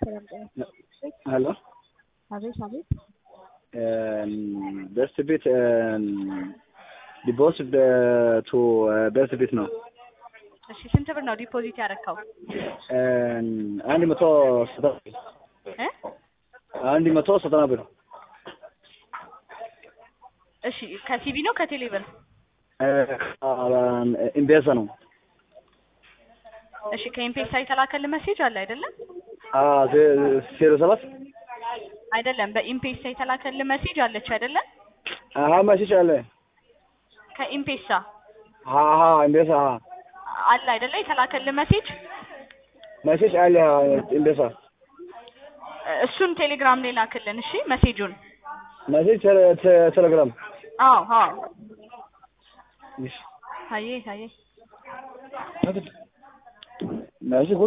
Hello. አቤት በርት ቤት ዲፖዚት ቱ በርት ቤት ነው። እሺ ስንት ብር ነው ዲፖዚት ያደረከው? 170 ብር። እሺ ከሲቢ ነው ከቴሌ ብር? ኢምፔሳ ነው። እሺ ከኢምፔሳ የተላከልህ ሜሴጅ አለ አይደለ? 07 አይደለም በኢምፔሳ የተላከልህ ሜሴጅ አለች አይደለ? ሜሴጅ አለ ከኢምፔሳ ኢምፔሳ አለ አይደለ? የተላከልህ ሜሴጅ አለ ኢምፔሳ። እሱን ቴሌግራም ላይ ላክልን። እሺ ሜሴጁን ቴሌግራም። አዎ እሺ ሃዬ ሜሴጅ